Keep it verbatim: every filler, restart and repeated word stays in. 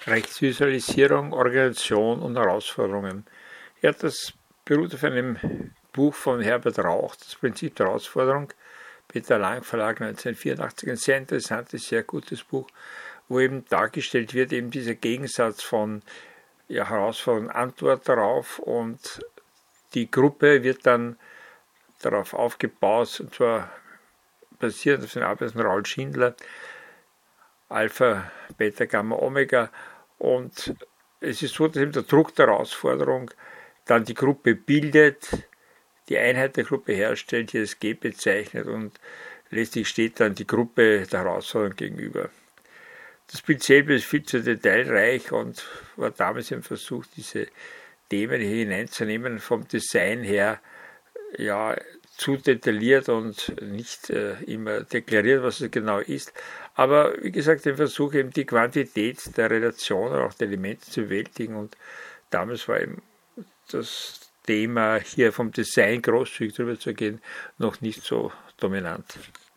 Rechtsvisualisierung, Organisation und Herausforderungen. Ja, das beruht auf einem Buch von Herbert Rauch, das Prinzip der Herausforderung, Peter Lang Verlag neunzehnhundertvierundachtzig, ein sehr interessantes, sehr gutes Buch, wo eben dargestellt wird, eben dieser Gegensatz von ja, Herausforderung, Antwort darauf, und die Gruppe wird dann darauf aufgebaut, und zwar basierend auf den Arbeiten von Raul Schindler, Alpha, Beta, Gamma, Omega. Und es ist so, dass eben der Druck der Herausforderung dann die Gruppe bildet, die Einheit der Gruppe herstellt, hier das G bezeichnet, und letztlich steht dann die Gruppe der Herausforderung gegenüber. Das Bild selber ist viel zu detailreich und war damals im Versuch, diese Themen hier hineinzunehmen, vom Design her ja zu detailliert und nicht äh, immer deklariert, was es genau ist. Aber wie gesagt, den Versuch, eben die Quantität der Relationen, auch der Elemente zu bewältigen, und damals war eben das Thema, hier vom Design großzügig drüber zu gehen, noch nicht so dominant.